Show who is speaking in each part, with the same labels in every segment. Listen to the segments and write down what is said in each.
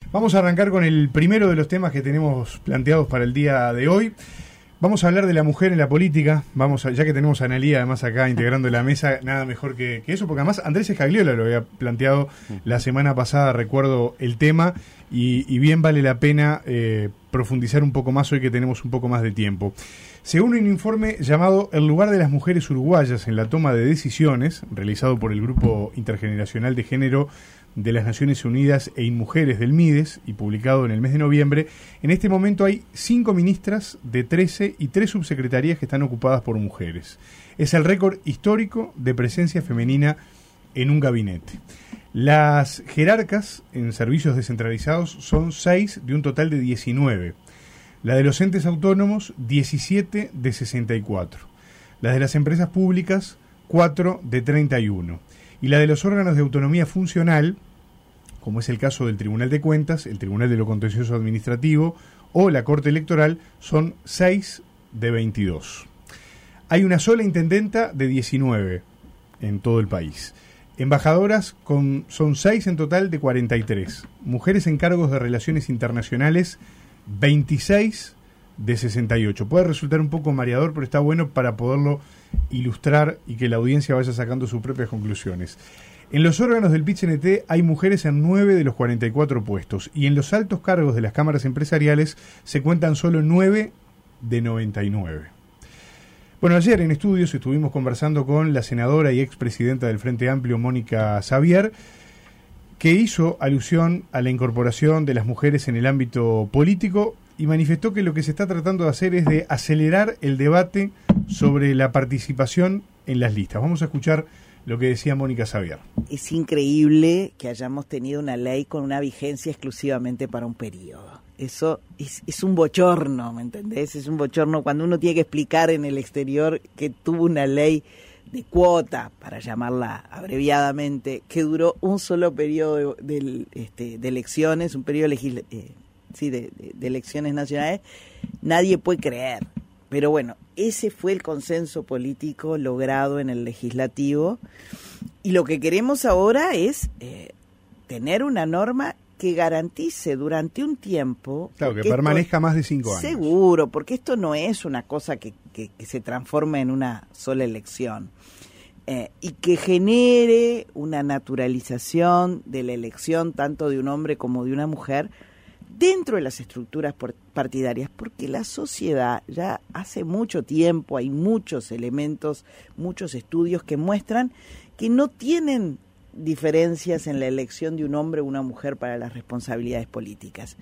Speaker 1: Vamos a arrancar con el primero de los temas que tenemos planteados para el día de hoy. Vamos a hablar de la mujer en la política. Ya que tenemos a Analía además acá integrando la mesa, nada mejor que eso, porque además Andrés Scagliola lo había planteado la semana pasada, recuerdo el tema, y bien vale la pena profundizar un poco más hoy que tenemos un poco más de tiempo. Según un informe llamado El lugar de las mujeres uruguayas en la toma de decisiones, realizado por el Grupo Intergeneracional de Género de las Naciones Unidas e Inmujeres del MIDES y publicado en el mes de noviembre, en este momento hay 5 ministras de 13 y 3 subsecretarías que están ocupadas por mujeres. Es el récord histórico de presencia femenina en un gabinete. Las jerarcas en servicios descentralizados son 6 de un total de 19. La de los entes autónomos, 17 de 64. La de las empresas públicas, 4 de 31. Y la de los órganos de autonomía funcional, como es el caso del Tribunal de Cuentas, el Tribunal de lo Contencioso Administrativo o la Corte Electoral, son 6 de 22. Hay una sola intendenta de 19 en todo el país. Embajadoras son 6 en total de 43. Mujeres en cargos de relaciones internacionales, 26 de 68. Puede resultar un poco mareador, pero está bueno para poderlo ilustrar y que la audiencia vaya sacando sus propias conclusiones. En los órganos del PIT-CNT hay mujeres en 9 de los 44 puestos y en los altos cargos de las cámaras empresariales se cuentan solo 9 de 99. Bueno, ayer en estudios estuvimos conversando con la senadora y expresidenta del Frente Amplio, Mónica Xavier, que hizo alusión a la incorporación de las mujeres en el ámbito político y manifestó que lo que se está tratando de hacer es de acelerar el debate sobre la participación en las listas. Vamos a escuchar lo que decía Mónica Xavier.
Speaker 2: Es increíble que hayamos tenido una ley con una vigencia exclusivamente para un periodo. Eso es un bochorno, ¿me entendés? Es un bochorno cuando uno tiene que explicar en el exterior que tuvo una ley de cuota, para llamarla abreviadamente, que duró un solo periodo de elecciones, un periodo de elecciones nacionales. Nadie puede creer. Pero bueno, ese fue el consenso político logrado en el legislativo y lo que queremos ahora es tener una norma que garantice durante un tiempo...
Speaker 1: Claro, que permanezca más de 5 años.
Speaker 2: Seguro, porque esto no es una cosa que se transforme en una sola elección. Y que genere una naturalización de la elección tanto de un hombre como de una mujer dentro de las estructuras partidarias, porque la sociedad ya hace mucho tiempo, hay muchos elementos, muchos estudios que muestran que no tienen diferencias en la elección de un hombre o una mujer para las responsabilidades políticas.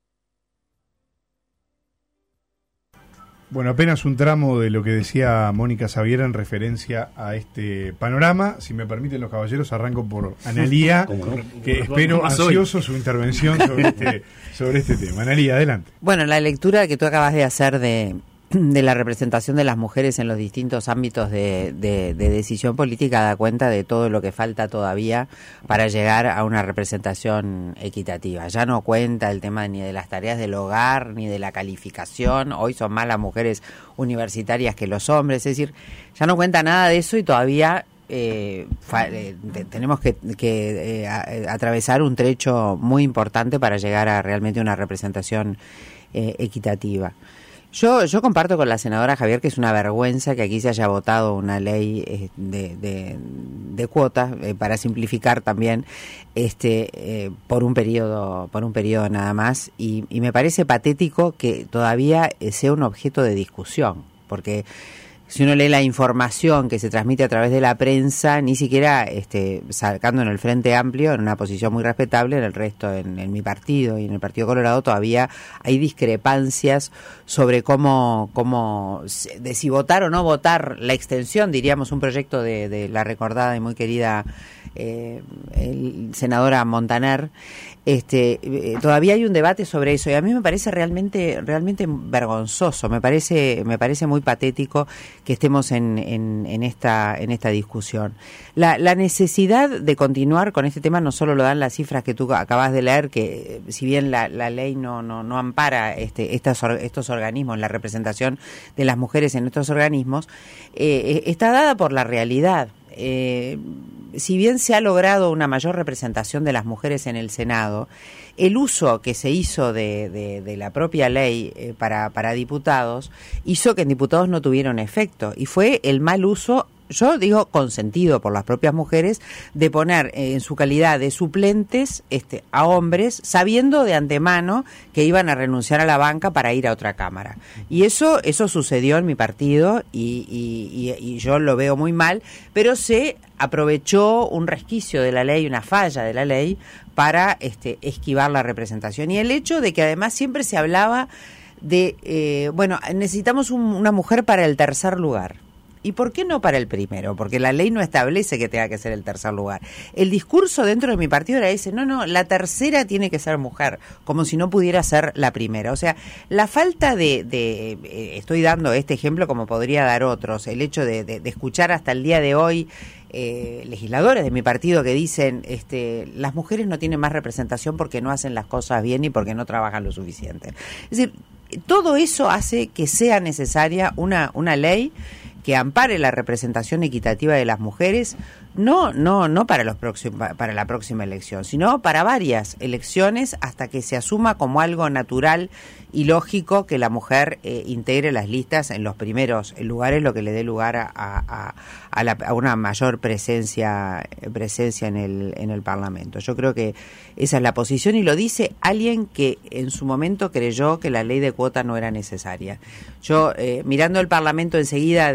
Speaker 1: Bueno, apenas un tramo de lo que decía Mónica Xavier en referencia a este panorama. Si me permiten los caballeros, arranco por Analía, que espero ansioso su intervención sobre este tema. Analía, adelante.
Speaker 3: Bueno, la lectura que tú acabas de hacer de la representación de las mujeres en los distintos ámbitos de decisión política da cuenta de todo lo que falta todavía para llegar a una representación equitativa. Ya no cuenta el tema ni de las tareas del hogar ni de la calificación. Hoy son más las mujeres universitarias que los hombres, es decir, ya no cuenta nada de eso y todavía tenemos que atravesar un trecho muy importante para llegar a realmente una representación equitativa. Yo comparto con la senadora Xavier que es una vergüenza que aquí se haya votado una ley de cuotas, para simplificar también, por un periodo nada más, y me parece patético que todavía sea un objeto de discusión, porque si uno lee la información que se transmite a través de la prensa, ni siquiera sacando en el Frente Amplio, en una posición muy respetable, en el resto, en mi partido y en el Partido Colorado, todavía hay discrepancias sobre de si votar o no votar la extensión, diríamos, un proyecto de la recordada y muy querida senadora Montaner. Todavía hay un debate sobre eso y a mí me parece realmente vergonzoso, me parece muy patético que estemos en esta discusión. La necesidad de continuar con este tema no solo lo dan las cifras que tú acabas de leer, que si bien la ley no ampara estos organismos, la representación de las mujeres en estos organismos, está dada por la realidad. si bien se ha logrado una mayor representación de las mujeres en el Senado, el uso que se hizo de la propia ley para diputados hizo que en diputados no tuvieron efecto, y fue el mal uso, yo digo consentido por las propias mujeres, de poner en su calidad de suplentes a hombres, sabiendo de antemano que iban a renunciar a la banca para ir a otra cámara. Y eso sucedió en mi partido, y yo lo veo muy mal, pero se aprovechó un resquicio de la ley, una falla de la ley, para esquivar la representación. Y el hecho de que además siempre se hablaba de, necesitamos una mujer para el tercer lugar. ¿Y por qué no para el primero? Porque la ley no establece que tenga que ser el tercer lugar. El discurso dentro de mi partido era ese, no, la tercera tiene que ser mujer, como si no pudiera ser la primera. O sea, la falta estoy dando este ejemplo como podría dar otros, el hecho de escuchar hasta el día de hoy legisladores de mi partido que dicen las mujeres no tienen más representación porque no hacen las cosas bien y porque no trabajan lo suficiente. Es decir, todo eso hace que sea necesaria una ley que ampare la representación equitativa de las mujeres, no para la próxima elección, sino para varias elecciones, hasta que se asuma como algo natural y lógico que la mujer integre las listas en los primeros lugares, lo que le dé lugar a una mayor presencia en el Parlamento. Yo creo que esa es la posición, y lo dice alguien que en su momento creyó que la ley de cuota no era necesaria. Yo, mirando el Parlamento enseguida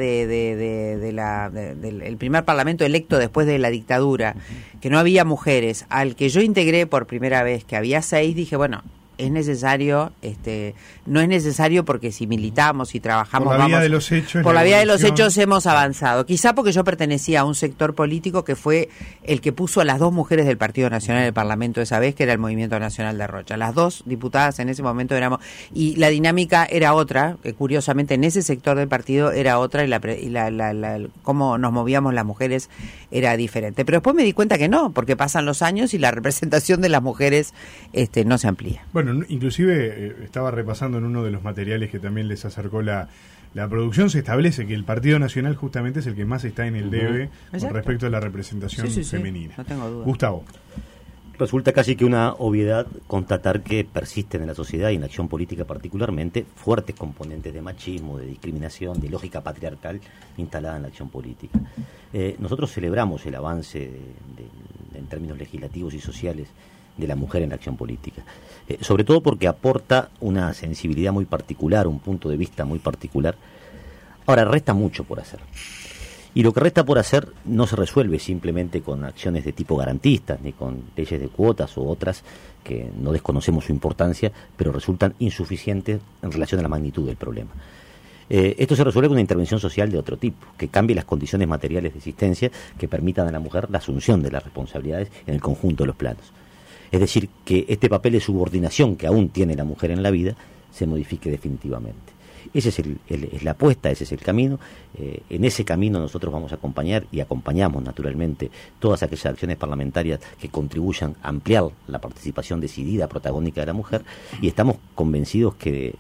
Speaker 3: del primer Parlamento electo después de la dictadura, que no había mujeres, al que yo integré por primera vez, que había 6, dije, bueno, es necesario, no es necesario porque si militamos y trabajamos
Speaker 1: por la vía de los hechos
Speaker 3: hemos avanzado. Quizá porque yo pertenecía a un sector político que fue el que puso a las 2 mujeres del Partido Nacional en el Parlamento esa vez, que era el Movimiento Nacional de Rocha. Las 2 diputadas en ese momento éramos, y la dinámica era otra, que curiosamente en ese sector del partido era otra, y cómo nos movíamos las mujeres era diferente. Pero después me di cuenta que no, porque pasan los años y la representación de las mujeres no se amplía.
Speaker 1: Bueno, inclusive estaba repasando en uno de los materiales que también les acercó la producción, se establece que el Partido Nacional justamente es el que más está en el debe con respecto a la representación femenina.
Speaker 3: No tengo duda.
Speaker 1: Gustavo.
Speaker 4: Resulta casi que una obviedad constatar que persisten en la sociedad y en la acción política particularmente fuertes componentes de machismo, de discriminación, de lógica patriarcal instalada en la acción política. Nosotros celebramos el avance en términos legislativos y sociales de la mujer en la acción política, sobre todo porque aporta una sensibilidad muy particular, un punto de vista muy particular. Ahora, resta mucho por hacer, y lo que resta por hacer no se resuelve simplemente con acciones de tipo garantistas, ni con leyes de cuotas u otras que no desconocemos su importancia, pero resultan insuficientes en relación a la magnitud del problema. Esto se resuelve con una intervención social de otro tipo, que cambie las condiciones materiales de existencia, que permitan a la mujer la asunción de las responsabilidades en el conjunto de los planos. Es decir, que este papel de subordinación que aún tiene la mujer en la vida se modifique definitivamente. Esa es la apuesta, ese es el camino. En ese camino nosotros vamos a acompañar y acompañamos naturalmente todas aquellas acciones parlamentarias que contribuyan a ampliar la participación decidida, protagónica de la mujer, y estamos convencidos que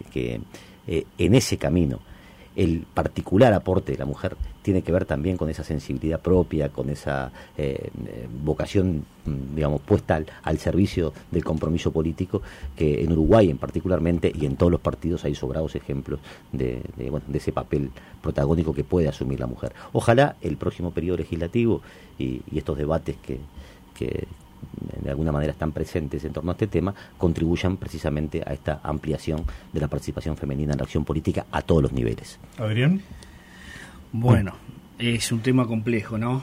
Speaker 4: en ese camino el particular aporte de la mujer tiene que ver también con esa sensibilidad propia, con esa vocación, digamos, puesta al servicio del compromiso político, que en Uruguay en particularmente y en todos los partidos hay sobrados ejemplos de ese papel protagónico que puede asumir la mujer. Ojalá el próximo periodo legislativo y estos debates que de alguna manera están presentes en torno a este tema, contribuyan precisamente a esta ampliación de la participación femenina en la acción política a todos los niveles.
Speaker 1: Adrián.
Speaker 5: Bueno, es un tema complejo, ¿no?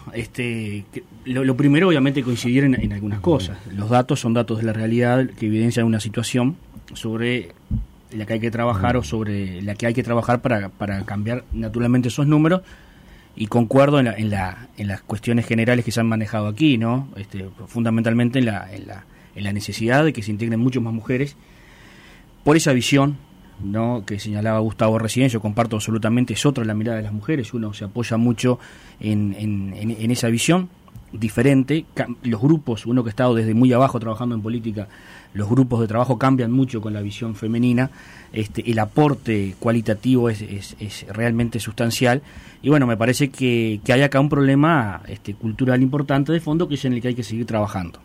Speaker 5: Lo primero, obviamente, coincidir en algunas cosas. Los datos son datos de la realidad que evidencian una situación sobre la que hay que trabajar o sobre la que hay que trabajar para cambiar naturalmente esos números. Y concuerdo en las cuestiones generales que se han manejado aquí, ¿no? Fundamentalmente en la necesidad de que se integren mucho más mujeres por esa visión, ¿no?, que señalaba Gustavo recién. Yo comparto absolutamente, es otra la mirada de las mujeres, uno se apoya mucho en esa visión. diferente. Los grupos, uno que ha estado desde muy abajo trabajando en política, los grupos de trabajo cambian mucho con la visión femenina. El aporte cualitativo es realmente sustancial. Y bueno, me parece que hay acá un problema cultural importante de fondo, que es en el que hay que seguir trabajando.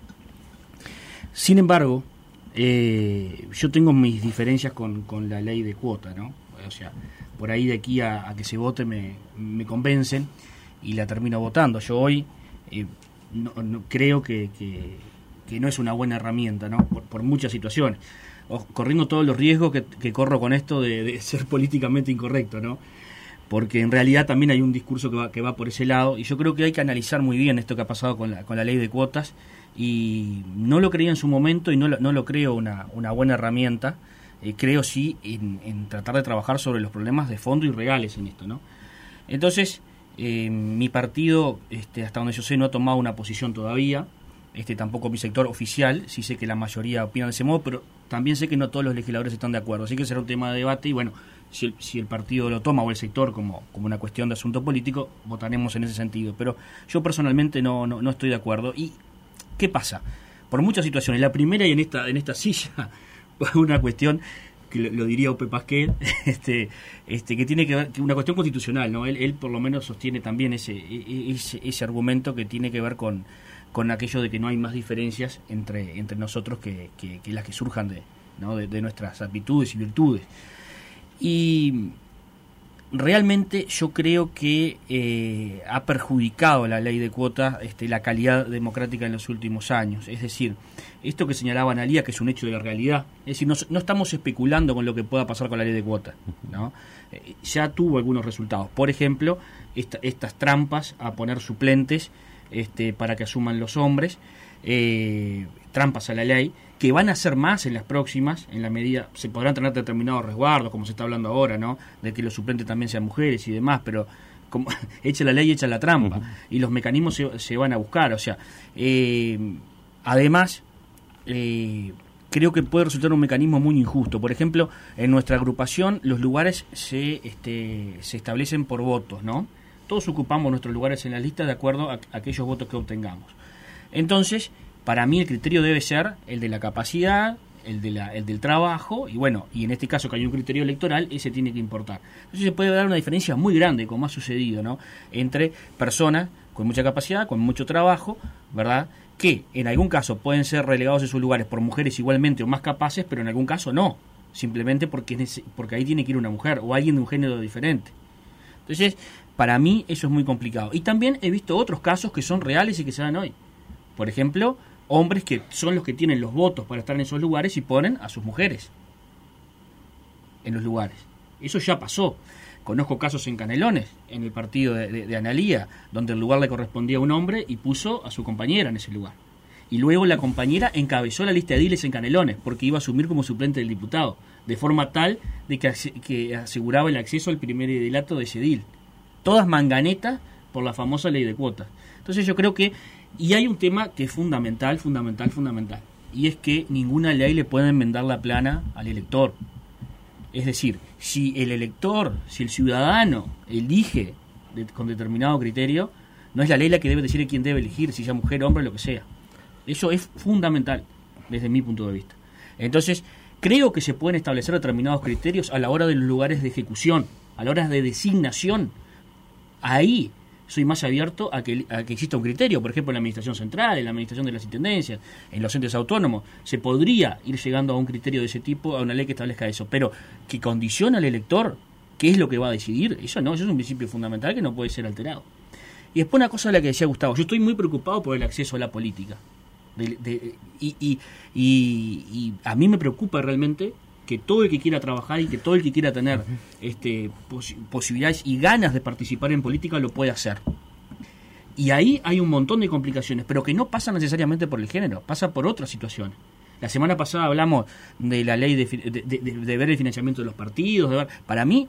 Speaker 5: Sin embargo, yo tengo mis diferencias con la ley de cuota, ¿no? O sea, por ahí de aquí a que se vote me convencen y la termino votando. Yo hoy no creo que no es una buena herramienta, ¿no? Por muchas situaciones, corriendo todos los riesgos que corro con esto de ser políticamente incorrecto, ¿no? Porque en realidad también hay un discurso que va por ese lado, y yo creo que hay que analizar muy bien esto que ha pasado con la ley de cuotas, y no lo creía en su momento y no lo creo una buena herramienta. Creo sí en tratar de trabajar sobre los problemas de fondo y reales en esto, ¿no? Entonces, mi partido, hasta donde yo sé, no ha tomado una posición todavía. Tampoco mi sector oficial, sí sé que la mayoría opina de ese modo, pero también sé que no todos los legisladores están de acuerdo, así que será un tema de debate, y bueno, si el partido lo toma o el sector como una cuestión de asunto político, votaremos en ese sentido, pero yo personalmente no estoy de acuerdo. ¿Y qué pasa? Por muchas situaciones, la primera, y en esta silla, una cuestión que lo diría Ope Pasquel, que tiene que ver, que una cuestión constitucional, ¿no? Él por lo menos sostiene también ese argumento que tiene que ver con aquello de que no hay más diferencias entre nosotros que las que surjan de nuestras aptitudes y virtudes. Y realmente yo creo que ha perjudicado la ley de cuotas la calidad democrática en los últimos años. Es decir, esto que señalaba Analía, que es un hecho de la realidad, es decir, no estamos especulando con lo que pueda pasar con la ley de cuotas, ¿no? Ya tuvo algunos resultados. Por ejemplo, estas trampas a poner suplentes para que asuman los hombres, trampas a la ley, que van a ser más en las próximas, en la medida, se podrán tener determinados resguardos, como se está hablando ahora, ¿no? De que los suplentes también sean mujeres y demás, pero como echa la ley, echa la trampa, y los mecanismos se van a buscar. O sea, además, creo que puede resultar un mecanismo muy injusto. Por ejemplo, en nuestra agrupación los lugares se establecen por votos, ¿no? Todos ocupamos nuestros lugares en la lista de acuerdo a aquellos votos que obtengamos. Entonces, para mí el criterio debe ser el de la capacidad, el del trabajo, y bueno, y en este caso que hay un criterio electoral, ese tiene que importar. Entonces se puede dar una diferencia muy grande, como ha sucedido, ¿no? Entre personas con mucha capacidad, con mucho trabajo, ¿verdad?, que en algún caso pueden ser relegados en sus lugares por mujeres igualmente o más capaces, pero en algún caso no, simplemente porque ahí tiene que ir una mujer o alguien de un género diferente. Entonces, para mí eso es muy complicado. Y también he visto otros casos que son reales y que se dan hoy. Por ejemplo, hombres que son los que tienen los votos para estar en esos lugares y ponen a sus mujeres en los lugares. Eso ya pasó. Conozco casos en Canelones, en el partido de Analía, donde el lugar le correspondía a un hombre y puso a su compañera en ese lugar. Y luego la compañera encabezó la lista de ediles en Canelones, porque iba a asumir como suplente del diputado, de forma tal de que aseguraba el acceso al primer edilato de ese edil. Todas manganetas por la famosa ley de cuotas. Entonces yo creo que, y hay un tema que es fundamental, y es que ninguna ley le puede enmendar la plana al elector. Es decir, si el ciudadano elige con determinado criterio, no es la ley la que debe decir quién debe elegir, si sea mujer, hombre, lo que sea. Eso es fundamental desde mi punto de vista. Entonces, creo que se pueden establecer determinados criterios a la hora de los lugares de ejecución, a la hora de designación. Ahí soy más abierto a que exista un criterio. Por ejemplo, en la administración central, en la administración de las intendencias, en los entes autónomos, se podría ir llegando a un criterio de ese tipo, a una ley que establezca eso. Pero que condiciona al elector qué es lo que va a decidir, eso no, eso es un principio fundamental que no puede ser alterado. Y después una cosa de la que decía Gustavo, yo estoy muy preocupado por el acceso a la política. Y a mí me preocupa realmente que todo el que quiera trabajar y que todo el que quiera tener posibilidades y ganas de participar en política lo puede hacer. Y ahí hay un montón de complicaciones, pero que no pasan necesariamente por el género, pasa por otras situaciones. La semana pasada hablamos de la ley de ver el financiamiento de los partidos. Para mí,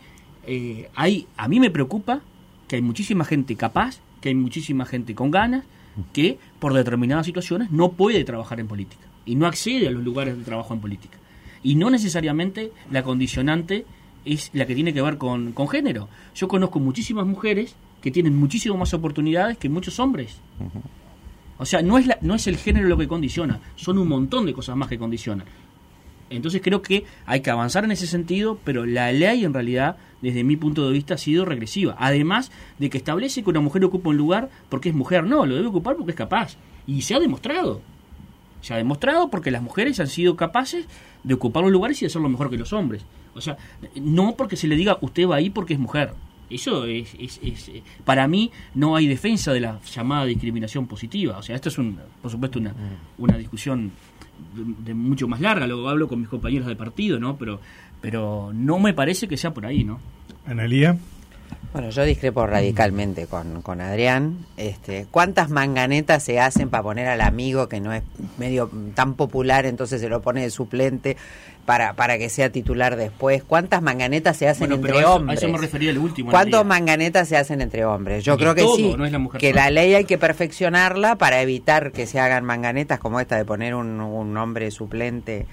Speaker 5: a mí me preocupa que hay muchísima gente capaz, que hay muchísima gente con ganas, que por determinadas situaciones no puede trabajar en política y no accede a los lugares de trabajo en política. Y no necesariamente la condicionante es la que tiene que ver con género. Yo conozco muchísimas mujeres que tienen muchísimas más oportunidades que muchos hombres. O sea, no es el género lo que condiciona, son un montón de cosas más que condicionan. Entonces creo que hay que avanzar en ese sentido, pero la ley en realidad, desde mi punto de vista, ha sido regresiva. Además de que establece que una mujer ocupa un lugar porque es mujer. No, lo debe ocupar porque es capaz. Y se ha demostrado. Se ha demostrado porque las mujeres han sido capaces de ocupar los lugares y de hacerlo mejor que los hombres. O sea, no porque se le diga usted va ahí porque es mujer. Eso es para mí no hay defensa de la llamada discriminación positiva. O sea, esto es por supuesto una discusión de mucho más larga. Luego hablo con mis compañeros de partido, ¿no? Pero no me parece que sea por ahí, ¿no?
Speaker 1: Analía.
Speaker 3: Bueno, yo discrepo radicalmente con Adrián. ¿Cuántas manganetas se hacen para poner al amigo que no es medio tan popular, entonces se lo pone de suplente para que sea titular después? ¿Cuántas manganetas se hacen entre hombres?
Speaker 5: A eso me refería el último.
Speaker 3: ¿Cuántas manganetas se hacen entre hombres? Yo creo que
Speaker 5: todo,
Speaker 3: sí,
Speaker 5: no es la mujer
Speaker 3: que
Speaker 5: sola.
Speaker 3: la ley hay que perfeccionarla para evitar que se hagan manganetas como esta de poner un hombre suplente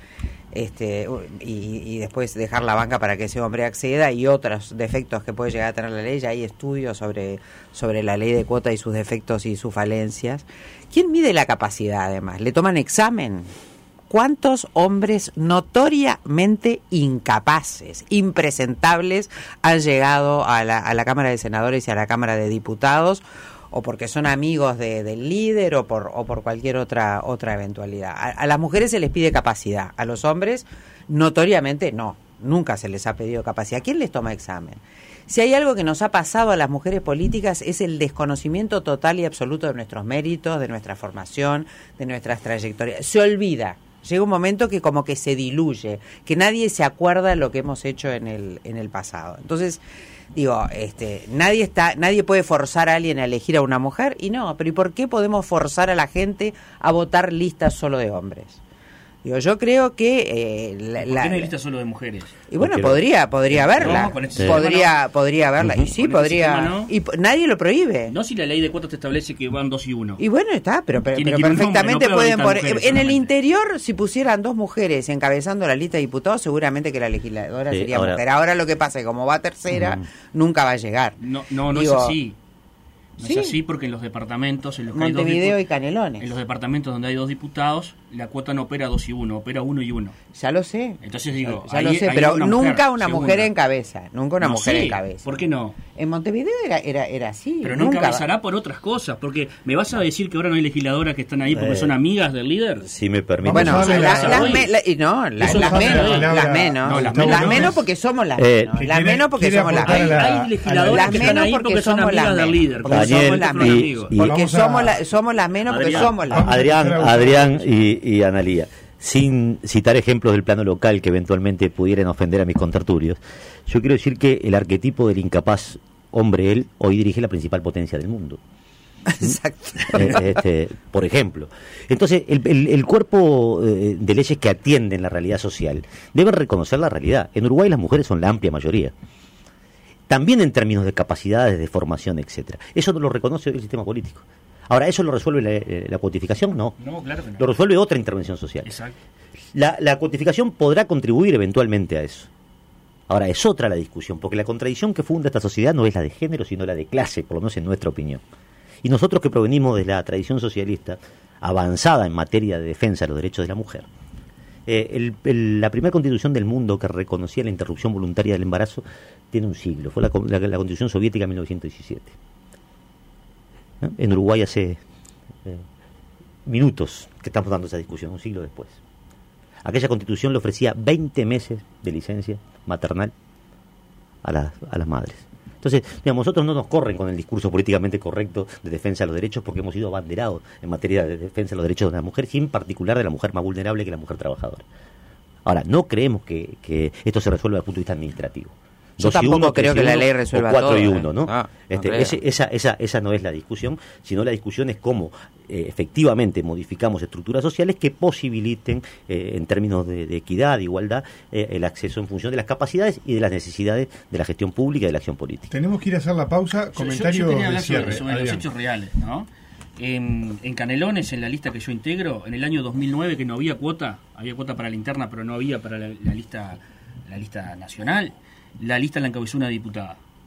Speaker 3: y después dejar la banca para que ese hombre acceda, y otros defectos que puede llegar a tener la ley. Ya hay estudios sobre la ley de cuota y sus defectos y sus falencias. ¿Quién mide la capacidad además? ¿Le toman examen? ¿Cuántos hombres notoriamente incapaces, impresentables, han llegado a la Cámara de Senadores y a la Cámara de Diputados, o porque son amigos del líder o por cualquier otra eventualidad? A las mujeres se les pide capacidad, a los hombres notoriamente no, nunca se les ha pedido capacidad. ¿Quién les toma examen? Si hay algo que nos ha pasado a las mujeres políticas es el desconocimiento total y absoluto de nuestros méritos, de nuestra formación, de nuestras trayectorias. Se olvida. Llega un momento que como que se diluye, que nadie se acuerda de lo que hemos hecho en el pasado. Entonces, digo, nadie puede forzar a alguien a elegir a una mujer, y no, pero ¿y por qué podemos forzar a la gente a votar listas solo de hombres? Digo, yo creo que
Speaker 5: ¿Por qué no hay lista solo de mujeres?
Speaker 3: Y bueno, podría haberla.
Speaker 5: No, con este
Speaker 3: podría haberla. Y sí,
Speaker 5: con
Speaker 3: podría.
Speaker 5: este no.
Speaker 3: Y nadie lo prohíbe.
Speaker 5: No, si la ley de cuotas te establece que van 2 y 1.
Speaker 3: Y bueno, está, pero
Speaker 5: Tiene que ir un
Speaker 3: perfectamente
Speaker 5: hombre, no
Speaker 3: pueden
Speaker 5: puede
Speaker 3: poner.
Speaker 5: haber mujeres
Speaker 3: En el
Speaker 5: solamente.
Speaker 3: interior, si pusieran 2 mujeres encabezando la lista de diputados, seguramente que la legisladora sería
Speaker 4: ahora,
Speaker 3: mujer. Ahora lo que pasa es que como va tercera, nunca va a llegar.
Speaker 5: No
Speaker 3: Digo,
Speaker 5: es así. No
Speaker 3: sí.
Speaker 5: es así porque en los departamentos, en los que hay dos
Speaker 3: Montevideo y
Speaker 5: en
Speaker 3: Canelones.
Speaker 5: los departamentos donde hay 2 diputados, la cuota no opera 2 y 1, opera 1 y 1.
Speaker 3: Ya lo sé.
Speaker 5: Entonces digo,
Speaker 3: Ya
Speaker 5: ahí-
Speaker 3: lo sé,
Speaker 5: ahí
Speaker 3: pero
Speaker 5: una
Speaker 3: nunca una
Speaker 5: segunda.
Speaker 3: mujer en cabeza. Nunca una
Speaker 5: No
Speaker 3: mujer
Speaker 5: sé,
Speaker 3: en cabeza.
Speaker 5: ¿por qué no?
Speaker 3: En Montevideo era así.
Speaker 5: Pero no
Speaker 3: nunca
Speaker 5: encabezará por otras cosas, porque me vas a decir que ahora no hay legisladoras que están ahí porque son amigas del líder.
Speaker 4: Si me permite.
Speaker 3: Bueno,
Speaker 1: Vamos a darle
Speaker 3: las
Speaker 1: la-
Speaker 5: Eso
Speaker 3: las
Speaker 5: pasa
Speaker 3: menos,
Speaker 5: en la
Speaker 3: las
Speaker 1: palabra
Speaker 3: menos,
Speaker 5: No,
Speaker 3: las
Speaker 5: Gustavo
Speaker 3: menos
Speaker 1: López,
Speaker 3: porque somos las
Speaker 4: que
Speaker 3: menos, las
Speaker 1: quiere-
Speaker 3: menos porque
Speaker 1: quiere
Speaker 3: somos las
Speaker 1: aportar a
Speaker 3: menos.
Speaker 1: la-
Speaker 5: Hay legisladoras
Speaker 3: Las
Speaker 5: que están
Speaker 3: menos
Speaker 5: ahí
Speaker 3: porque
Speaker 5: porque son
Speaker 3: somos las
Speaker 5: amigas del
Speaker 3: menos.
Speaker 5: líder, porque
Speaker 4: Daniel,
Speaker 5: somos las
Speaker 4: y-
Speaker 5: amigos.
Speaker 4: y-
Speaker 3: Porque
Speaker 1: Vamos a-
Speaker 3: somos las menos porque
Speaker 5: Adrián,
Speaker 3: somos las menos.
Speaker 4: Adrián y Analía, sin citar ejemplos del plano local que eventualmente pudieran ofender a mis contertulios, yo quiero decir que el arquetipo del incapaz hombre, él, hoy dirige la principal potencia del mundo.
Speaker 3: Exacto.
Speaker 4: Por ejemplo. Entonces, el cuerpo de leyes que atienden la realidad social deben reconocer la realidad. En Uruguay las mujeres son la amplia mayoría. También en términos de capacidades, de formación, etcétera. Eso no lo reconoce el sistema político. Ahora, ¿eso lo resuelve la cuotificación? No.
Speaker 5: No, claro que no.
Speaker 4: Lo resuelve otra intervención social.
Speaker 5: Exacto.
Speaker 4: La cuotificación podrá contribuir eventualmente a eso. Ahora, es otra la discusión, porque la contradicción que funda esta sociedad no es la de género, sino la de clase, por lo menos en nuestra opinión. Y nosotros que provenimos de la tradición socialista, avanzada en materia de defensa de los derechos de la mujer, la primera constitución del mundo que reconocía la interrupción voluntaria del embarazo tiene un siglo, fue la constitución soviética en 1917. ¿No? En Uruguay hace minutos que estamos dando esa discusión, un siglo después. Aquella constitución le ofrecía 20 meses de licencia maternal a las madres. Entonces, digamos, nosotros no nos corren con el discurso políticamente correcto de defensa de los derechos porque hemos sido abanderados en materia de defensa de los derechos de la mujer y en particular de la mujer más vulnerable que la mujer trabajadora. Ahora, no creemos que esto se resuelva desde el punto de vista administrativo.
Speaker 3: Yo
Speaker 4: 2 y
Speaker 3: tampoco
Speaker 4: 1,
Speaker 3: creo
Speaker 4: 3 y
Speaker 3: que la
Speaker 4: 1,
Speaker 3: ley resuelva
Speaker 4: o 4 y
Speaker 3: todo,
Speaker 4: 1, ¿no?
Speaker 3: No creo.
Speaker 4: Esa no es la discusión, sino la discusión es cómo efectivamente modificamos estructuras sociales que posibiliten, en términos de equidad, de igualdad, el acceso en función de las capacidades y de las necesidades de la gestión pública y de la acción política.
Speaker 1: Tenemos que ir a hacer la pausa. Comentario
Speaker 5: yo quería
Speaker 1: de
Speaker 5: hablar
Speaker 1: cierre.
Speaker 5: sobre los
Speaker 1: Adrián.
Speaker 5: hechos reales, ¿no? En Canelones, en la lista que yo integro, en el año 2009 que no había cuota para la interna, pero no había para la lista nacional, la lista la encabezó una diputada.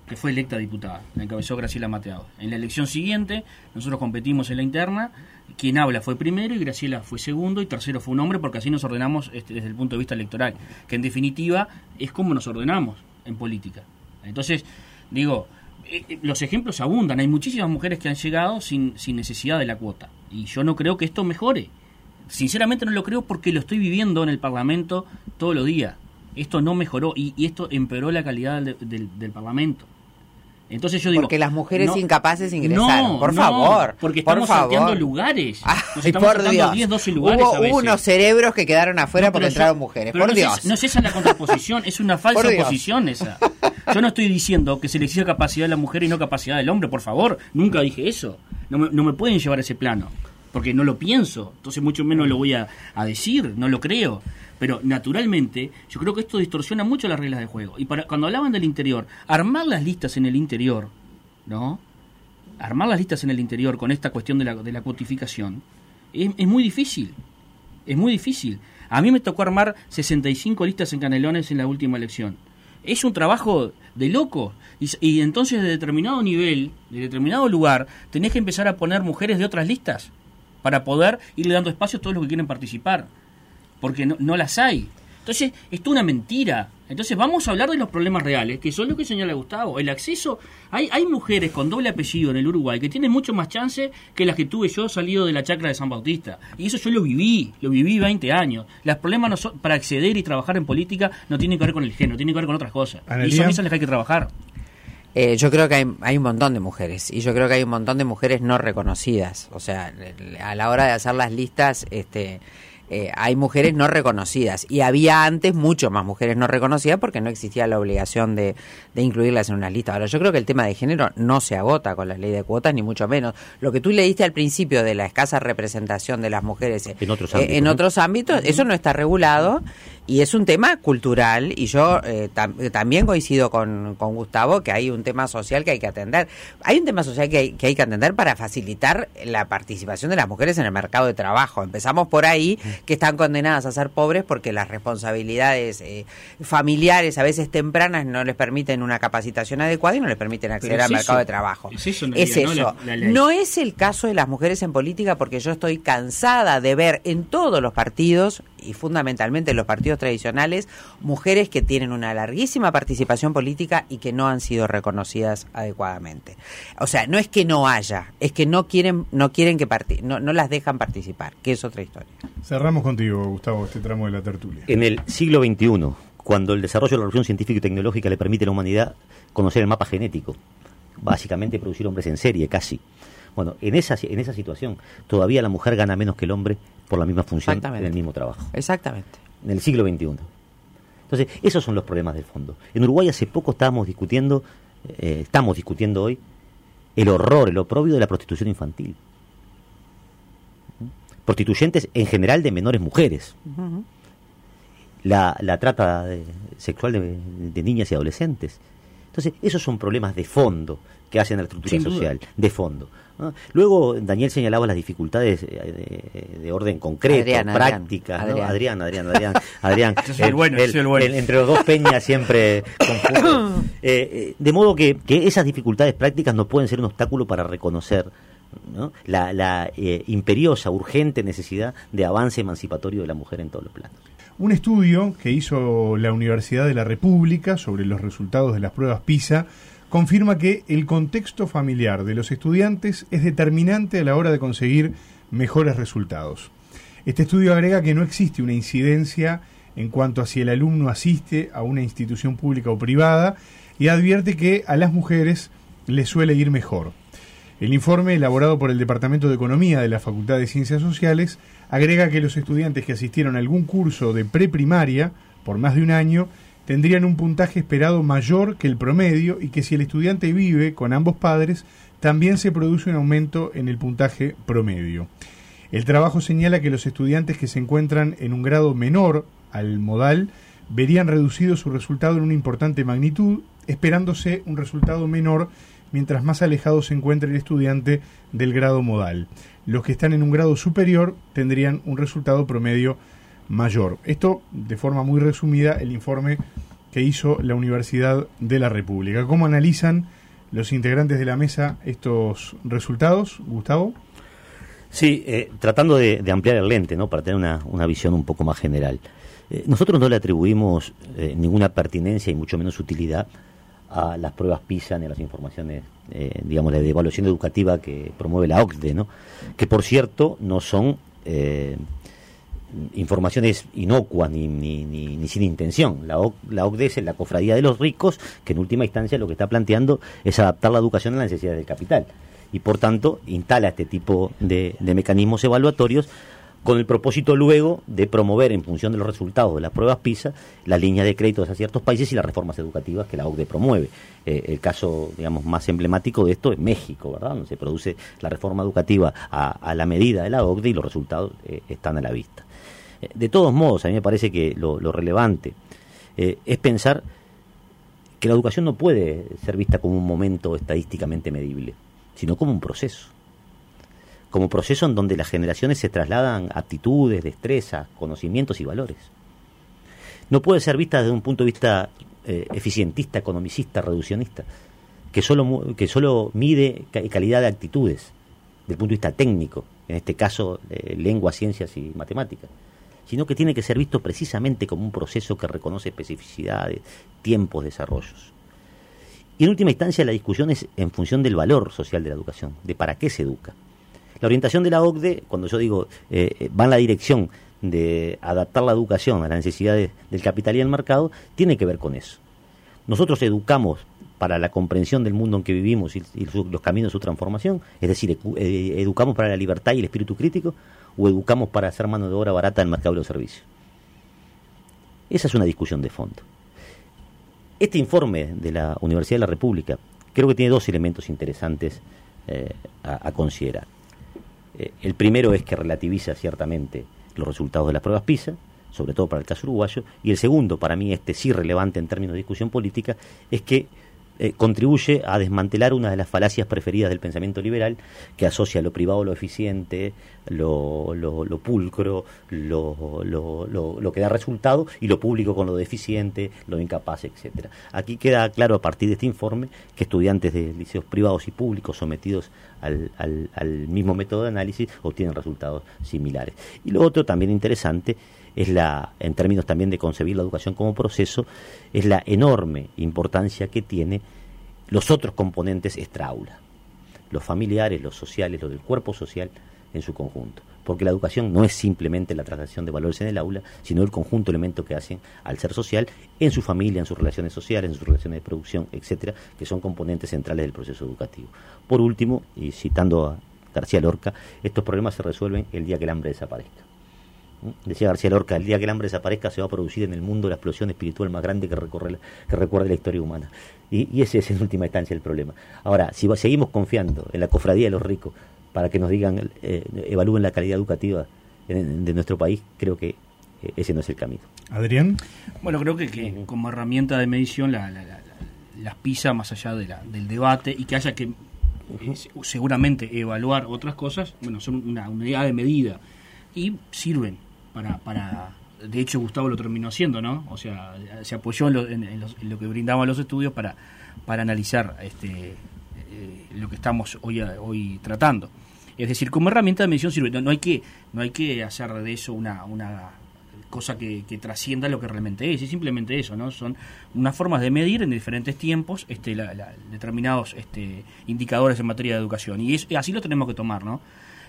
Speaker 5: que fue electa diputada, la encabezó Graciela Mateado. En la elección siguiente, nosotros competimos en la interna, quien habla fue primero y Graciela fue segundo y tercero fue un hombre, porque así nos ordenamos desde el punto de vista electoral, que en definitiva es como nos ordenamos en política. Entonces, digo, los ejemplos abundan, hay muchísimas mujeres que han llegado sin necesidad de la cuota, y yo no creo que esto mejore. Sinceramente no lo creo porque lo estoy viviendo en el Parlamento todos los días. Esto no mejoró y esto empeoró la calidad del Parlamento. Entonces yo digo...
Speaker 3: Porque las mujeres
Speaker 5: no,
Speaker 3: incapaces ingresaron, por favor.
Speaker 5: Porque estamos salteando lugares. Nos estamos
Speaker 3: por
Speaker 5: salteando
Speaker 3: Dios.
Speaker 5: 10, 12 lugares a veces.
Speaker 3: Hubo unos cerebros que quedaron afuera porque entraron mujeres, por Dios.
Speaker 5: No es esa la contraposición, es una falsa posición esa. Yo no estoy diciendo que se le exija capacidad a la mujer y no capacidad del hombre, por favor. Nunca dije eso. No me pueden llevar a ese plano, porque no lo pienso. Entonces mucho menos lo voy a decir, no lo creo. Pero naturalmente, yo creo que esto distorsiona mucho las reglas del juego. Y cuando hablaban del interior, armar las listas en el interior, ¿no? Armar las listas en el interior con esta cuestión de la cuotificación es muy difícil. Es muy difícil. A mí me tocó armar 65 listas en Canelones en la última elección. Es un trabajo de loco. Y entonces de determinado nivel, de determinado lugar, tenés que empezar a poner mujeres de otras listas para poder irle dando espacio a todos los que quieren participar. Porque no las hay. Entonces, esto es una mentira. Entonces, vamos a hablar de los problemas reales, que son lo que señala Gustavo. El acceso... Hay mujeres con doble apellido en el Uruguay que tienen mucho más chance que las que tuve yo salido de la chacra de San Bautista. Y eso yo lo viví 20 años. Los problemas no son, para acceder y trabajar en política no tienen que ver con el género, tienen que ver con otras cosas.
Speaker 1: ¿Analía?
Speaker 5: Y son esas las que hay que trabajar.
Speaker 3: Yo creo que hay un montón de mujeres, y yo creo que hay un montón de mujeres no reconocidas. O sea, a la hora de hacer las listas... hay mujeres no reconocidas, y había antes mucho más mujeres no reconocidas porque no existía la obligación de incluirlas en una lista. Ahora, yo creo que el tema de género no se agota con la ley de cuotas, ni mucho menos. Lo que tú leíste al principio de la escasa representación de las mujeres en otros ámbitos, eso no está regulado, y es un tema cultural, y yo también coincido con Gustavo que hay un tema social que hay que atender. Hay un tema social que hay que atender para facilitar la participación de las mujeres en el mercado de trabajo. Empezamos por ahí, que están condenadas a ser pobres porque las responsabilidades familiares, a veces tempranas, no les permiten una capacitación adecuada y no les permiten acceder al mercado de trabajo.
Speaker 5: Es eso.
Speaker 3: No es el caso de las mujeres en política, porque yo estoy cansada de ver en todos los partidos, y fundamentalmente en los partidos tradicionales, mujeres que tienen una larguísima participación política y que no han sido reconocidas adecuadamente. O sea, no es que no haya, es que no quieren que no las dejan participar, que es otra historia.
Speaker 1: Cerramos contigo, Gustavo, este tramo de la tertulia.
Speaker 4: En el siglo XXI, cuando el desarrollo de la revolución científica y tecnológica le permite a la humanidad conocer el mapa genético, básicamente producir hombres en serie, casi. Bueno, en esa situación, todavía la mujer gana menos que el hombre por la misma función en el mismo trabajo.
Speaker 3: Exactamente.
Speaker 4: En el siglo XXI. Entonces, esos son los problemas de fondo. En Uruguay hace poco estamos discutiendo hoy, el horror, el oprobio de la prostitución infantil. Prostituyentes en general de menores mujeres.
Speaker 3: Uh-huh.
Speaker 4: La trata sexual de niñas y adolescentes. Entonces, esos son problemas de fondo que hacen a la estructura social, de fondo. ¿No? Luego, Daniel señalaba las dificultades de orden concreto, prácticas. Adrián. Entre los dos Peñas siempre confundo. De modo que esas dificultades prácticas no pueden ser un obstáculo para reconocer, ¿no?, la imperiosa, urgente necesidad de avance emancipatorio de la mujer en todos los planos.
Speaker 1: Un estudio que hizo la Universidad de la República sobre los resultados de las pruebas PISA confirma que el contexto familiar de los estudiantes es determinante a la hora de conseguir mejores resultados. Este estudio agrega que no existe una incidencia en cuanto a si el alumno asiste a una institución pública o privada, y advierte que a las mujeres les suele ir mejor. El informe, elaborado por el Departamento de Economía de la Facultad de Ciencias Sociales, agrega que los estudiantes que asistieron a algún curso de preprimaria por más de un año tendrían un puntaje esperado mayor que el promedio, y que si el estudiante vive con ambos padres, también se produce un aumento en el puntaje promedio. El trabajo señala que los estudiantes que se encuentran en un grado menor al modal verían reducido su resultado en una importante magnitud, esperándose un resultado menor mientras más alejado se encuentre el estudiante del grado modal. Los que están en un grado superior tendrían un resultado promedio mayor. Esto, de forma muy resumida, el informe que hizo la Universidad de la República. ¿Cómo analizan los integrantes de la mesa estos resultados, Gustavo?
Speaker 4: Sí, tratando de ampliar el lente, ¿no?, para tener una visión un poco más general. Nosotros no le atribuimos ninguna pertinencia y mucho menos utilidad a las pruebas PISA ni a las informaciones, digamos, de evaluación educativa que promueve la OCDE, ¿no?, que por cierto no son informaciones inocuas ni sin intención. La OCDE es la cofradía de los ricos, que en última instancia lo que está planteando es adaptar la educación a las necesidades del capital, y por tanto instala este tipo de mecanismos evaluatorios con el propósito luego de promover, en función de los resultados de las pruebas PISA, las líneas de créditos a ciertos países y las reformas educativas que la OCDE promueve. El caso, digamos, más emblemático de esto es México, ¿verdad?, donde se produce la reforma educativa a la medida de la OCDE y los resultados están a la vista. De todos modos, a mí me parece que lo relevante es pensar que la educación no puede ser vista como un momento estadísticamente medible, sino como un proceso. Como proceso en donde las generaciones se trasladan aptitudes, destrezas, conocimientos y valores. No puede ser vista desde un punto de vista eficientista, economicista, reduccionista, que solo mide calidad de actitudes, desde el punto de vista técnico, en este caso lengua, ciencias y matemáticas, sino que tiene que ser visto precisamente como un proceso que reconoce especificidades, tiempos, desarrollos. Y en última instancia la discusión es en función del valor social de la educación, de para qué se educa. La orientación de la OCDE, cuando yo digo va en la dirección de adaptar la educación a las necesidades del capital y del mercado, tiene que ver con eso. Nosotros educamos para la comprensión del mundo en que vivimos y los caminos de su transformación, es decir, educamos para la libertad y el espíritu crítico, o educamos para hacer mano de obra barata en el mercado de los servicios. Esa es una discusión de fondo. Este informe de la Universidad de la República creo que tiene dos elementos interesantes a considerar. El primero es que relativiza ciertamente los resultados de las pruebas PISA, sobre todo para el caso uruguayo, y el segundo, para mí sí relevante en términos de discusión política, es que contribuye a desmantelar una de las falacias preferidas del pensamiento liberal, que asocia lo privado a lo eficiente, lo pulcro, lo que da resultado, y lo público con lo deficiente, lo incapaz, etcétera. Aquí queda claro a partir de este informe que estudiantes de liceos privados y públicos sometidos al mismo método de análisis obtienen resultados similares. Y lo otro también interesante es en términos también de concebir la educación como proceso, es la enorme importancia que tiene los otros componentes extraaula, los familiares, los sociales, los del cuerpo social en su conjunto, porque la educación no es simplemente la transacción de valores en el aula, sino el conjunto de elementos que hacen al ser social en su familia, en sus relaciones sociales, en sus relaciones de producción, etcétera, que son componentes centrales del proceso educativo. Por último, y citando a García Lorca, estos problemas se resuelven el día que el hambre desaparezca. Decía García Lorca, el día que el hambre desaparezca se va a producir en el mundo la explosión espiritual más grande que recuerde la historia humana. Y ese es en última instancia el problema. Ahora, si seguimos confiando en la cofradía de los ricos para que nos digan, evalúen la calidad educativa de nuestro país, creo que ese no es el camino.
Speaker 1: Adrián.
Speaker 5: Bueno, creo que como herramienta de medición las PISA, más allá del debate, y que haya que seguramente evaluar otras cosas, bueno, son una unidad de medida y sirven para de hecho Gustavo lo terminó haciendo, ¿no? O sea, se apoyó en lo que brindaban los estudios para analizar lo que estamos hoy tratando. Es decir, como herramienta de medición sirve. No hay que hacer de eso una cosa que trascienda lo que realmente es simplemente eso, ¿no? Son unas formas de medir en diferentes tiempos determinados indicadores en materia de educación, y así lo tenemos que tomar, ¿no?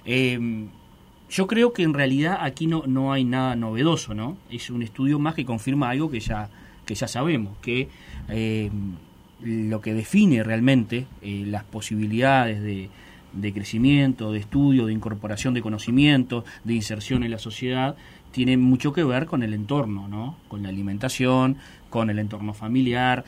Speaker 5: Yo creo que en realidad aquí no hay nada novedoso, ¿no? Es un estudio más que confirma algo que ya sabemos, que lo que define realmente las posibilidades de crecimiento, de estudio, de incorporación de conocimiento, de inserción en la sociedad, tiene mucho que ver con el entorno, ¿no? Con la alimentación, con el entorno familiar,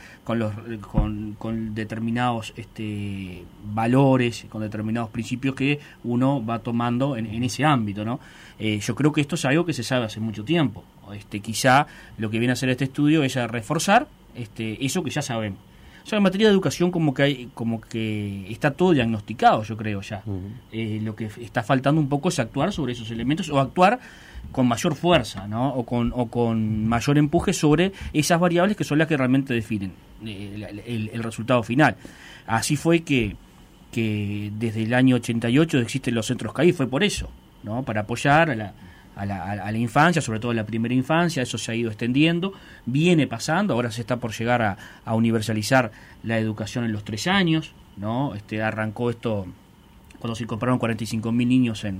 Speaker 5: con determinados valores, con determinados principios que uno va tomando en ese ámbito, ¿no? Yo creo que esto es algo que se sabe hace mucho tiempo. Quizá lo que viene a hacer este estudio es a reforzar eso que ya sabemos. O sea, en materia de educación como que está todo diagnosticado, yo creo ya. Lo que está faltando un poco es actuar sobre esos elementos, o actuar con mayor fuerza, ¿no? o con mayor empuje sobre esas variables que son las que realmente definen el resultado final. Así fue que desde el año 88 existen los centros CAI, fue por eso, ¿no? Para apoyar a la infancia, sobre todo a la primera infancia. Eso se ha ido extendiendo, viene pasando, ahora se está por llegar a universalizar la educación en los 3 años, ¿no? Arrancó esto cuando se incorporaron 45.000 niños en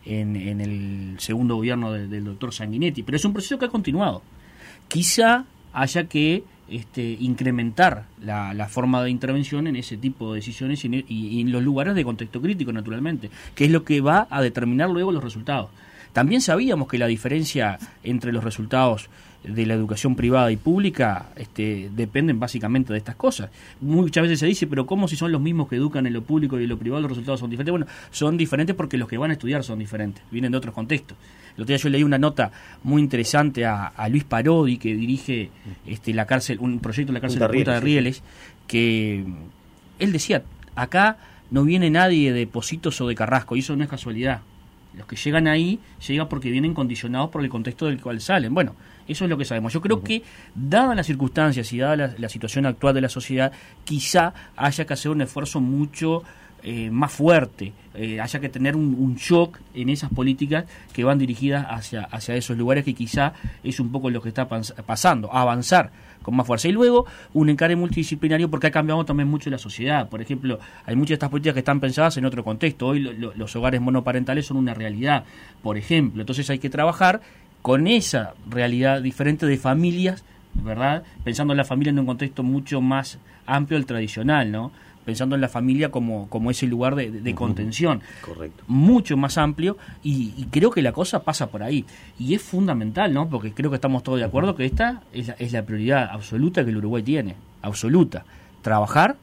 Speaker 5: el segundo gobierno del doctor Sanguinetti, pero es un proceso que ha continuado. Quizá haya que incrementar la forma de intervención en ese tipo de decisiones y en los lugares de contexto crítico, naturalmente, que es lo que va a determinar luego los resultados. También sabíamos que la diferencia entre los resultados de la educación privada y pública dependen básicamente de estas cosas. Muchas veces se dice, pero ¿cómo si son los mismos que educan en lo público y en lo privado los resultados son diferentes? Bueno, son diferentes porque los que van a estudiar son diferentes, vienen de otros contextos. El otro día yo leí una nota muy interesante a Luis Parodi, que dirige la cárcel, un proyecto de la cárcel de Punta de Rieles, que él decía, acá no viene nadie de Positos o de Carrasco, y eso no es casualidad. Los que llegan ahí, llegan porque vienen condicionados por el contexto del cual salen. Bueno, eso es lo que sabemos. Yo creo que, dadas las circunstancias y dada la situación actual de la sociedad, quizá haya que hacer un esfuerzo mucho más fuerte, haya que tener un shock en esas políticas que van dirigidas hacia esos lugares, que quizá es un poco lo que está pasando, avanzar con más fuerza. Y luego un encare multidisciplinario, porque ha cambiado también mucho la sociedad. Por ejemplo, hay muchas de estas políticas que están pensadas en otro contexto. Hoy los hogares monoparentales son una realidad, por ejemplo. Entonces hay que trabajar con esa realidad diferente de familias, ¿verdad? Pensando en la familia en un contexto mucho más amplio del tradicional, ¿no? Pensando en la familia como ese lugar de contención.
Speaker 4: Correcto.
Speaker 5: Mucho más amplio, y creo que la cosa pasa por ahí. Y es fundamental, ¿no? Porque creo que estamos todos de acuerdo que esta es la prioridad absoluta que el Uruguay tiene. Absoluta. Trabajar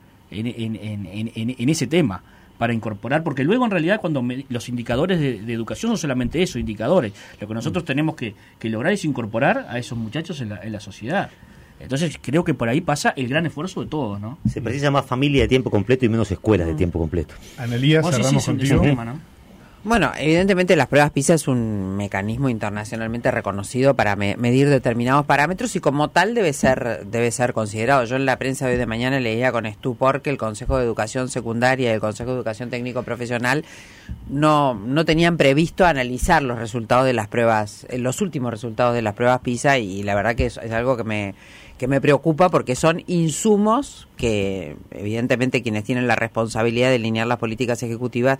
Speaker 5: en ese tema para incorporar, porque luego en realidad cuando los indicadores de educación son solamente eso, indicadores. Lo que nosotros tenemos que lograr es incorporar a esos muchachos en la sociedad. Entonces creo que por ahí pasa el gran esfuerzo de todos, ¿no?
Speaker 4: Se precisa más familia de tiempo completo y menos escuelas de tiempo completo.
Speaker 1: Analía, cerramos contigo.
Speaker 5: Tema, ¿no?
Speaker 3: Bueno, evidentemente las pruebas PISA es un mecanismo internacionalmente reconocido para medir determinados parámetros, y como tal debe ser considerado. Yo en la prensa de hoy de mañana leía con estupor que el Consejo de Educación Secundaria y el Consejo de Educación Técnico Profesional no tenían previsto analizar los resultados de las pruebas, los últimos resultados de las pruebas PISA, y la verdad que es algo que me preocupa, porque son insumos que evidentemente quienes tienen la responsabilidad de alinear las políticas educativas,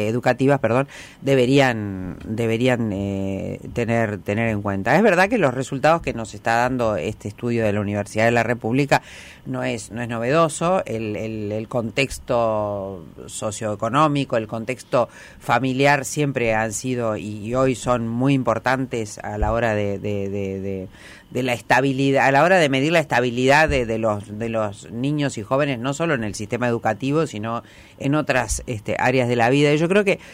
Speaker 3: deberían tener en cuenta. Es verdad que los resultados que nos está dando este estudio de la Universidad de la República no es novedoso. El contexto socioeconómico, el contexto familiar siempre han sido y hoy son muy importantes a la hora de la estabilidad, a la hora de medir la estabilidad de los niños y jóvenes, no solo en el sistema educativo, sino en otras áreas de la vida. Y yo creo que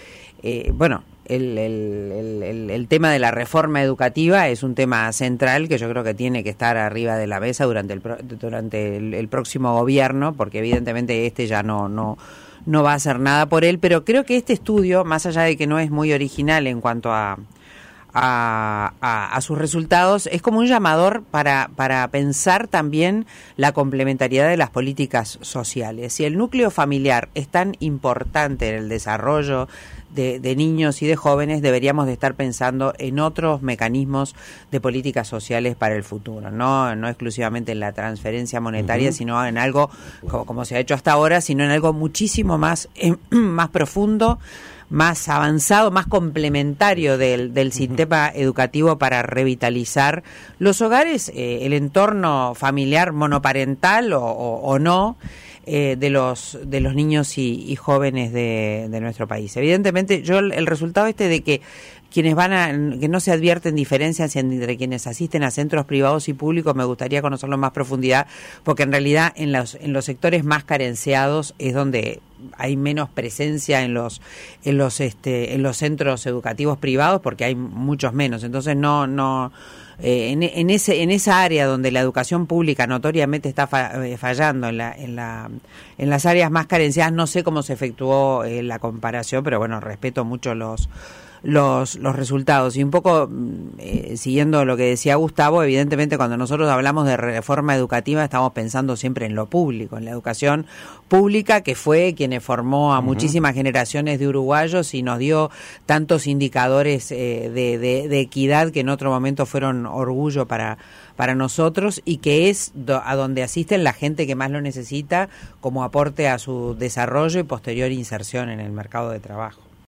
Speaker 3: el tema de la reforma educativa es un tema central que yo creo que tiene que estar arriba de la mesa durante el próximo gobierno, porque evidentemente ya no va a hacer nada por él. Pero creo que este estudio, más allá de que no es muy original en cuanto a sus resultados, es como un llamador para pensar también la complementariedad de las políticas sociales. Si el núcleo familiar es tan importante en el desarrollo de niños y de jóvenes, deberíamos de estar pensando en otros mecanismos de políticas sociales para el futuro, no exclusivamente en la transferencia monetaria, sino en algo como se ha hecho hasta ahora, sino en algo muchísimo más profundo, más avanzado, más complementario del sistema educativo para revitalizar los hogares, el entorno familiar monoparental o no, de los niños y jóvenes de nuestro país. Evidentemente, el resultado de que que no se advierten diferencias entre quienes asisten a centros privados y públicos, me gustaría conocerlo en más profundidad, porque en realidad en los sectores más carenciados es donde hay menos presencia en los centros educativos privados, porque hay muchos menos. Entonces en esa área donde la educación pública notoriamente está fallando, en las áreas más carenciadas, no sé cómo se efectuó la comparación, pero bueno, respeto mucho los resultados. Y un poco siguiendo lo que decía Gustavo, evidentemente cuando nosotros hablamos de reforma educativa estamos pensando siempre en lo público, en la educación pública, que fue quien formó a muchísimas generaciones de uruguayos y nos dio tantos indicadores de equidad que en otro momento fueron orgullo para nosotros, y que es a donde asisten la gente que más lo necesita como aporte a su desarrollo y posterior inserción en el mercado de trabajo.